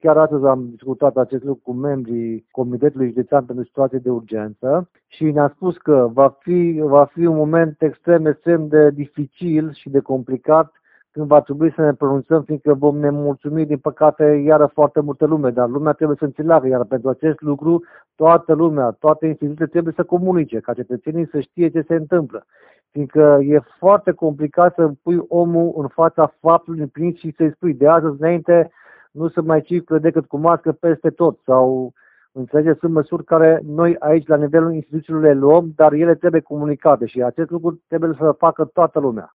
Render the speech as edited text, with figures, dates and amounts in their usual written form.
chiar astăzi am discutat acest lucru cu membrii Comitetului Județean pentru Situații de Urgență și ne-a spus că va fi un moment extrem de dificil și de complicat când va trebui să ne pronunțăm, fiindcă vom nemulțumi, din păcate, iară foarte multă lume, dar lumea trebuie să înțeleagă, iar pentru acest lucru toată lumea, toate instituțiile trebuie să comunice, ca cetățenii să știe ce se întâmplă. Fiindcă e foarte complicat să pui omul în fața faptului împlinit și să-i spui de astăzi înainte nu se mai circulă decât cu mască peste tot sau înțelegeți, sunt măsuri care noi aici la nivelul instituțiilor le luăm, dar ele trebuie comunicate și acest lucru trebuie să facă toată lumea.